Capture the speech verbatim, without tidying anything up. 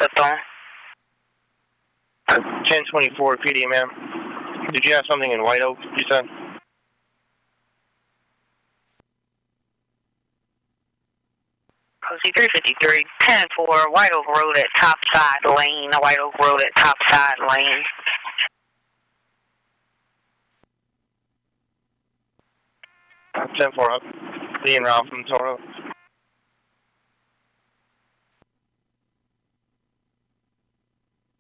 the phone. ten twenty-four P D, ma'am. Did you have something in White Oak, you said? Posey three fifty-three, ten four, White Oak Road at Topside Lane. White Oak Road at Topside Lane. ten four up. Lee and Ralph from Toro.